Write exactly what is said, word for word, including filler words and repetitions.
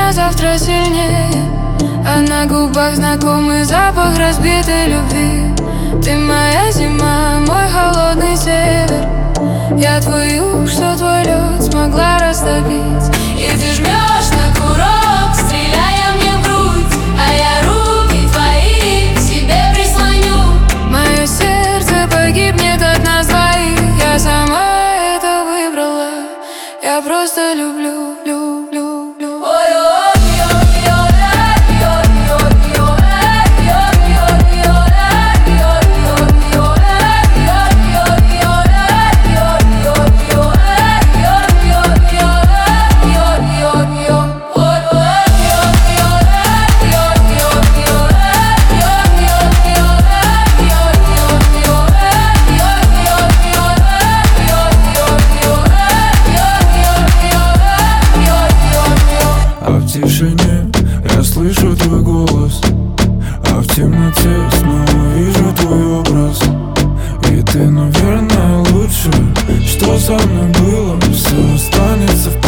меня завтра сильнее, а на губах знакомый запах разбитой любви. Ты моя зима, мой холодный север. Я твой юг, что твой лед смогла растопить. И ты жмешь на курок, стреляя мне в грудь, а я руки твои к себе прислоню. Мое сердце погибнет от нас двоих. Я сама это выбрала. Я просто люблю, люблю, люблю. В тишине я слышу твой голос, а в темноте снова вижу твой образ. И ты, наверное, лучше, что со мной было, все останется в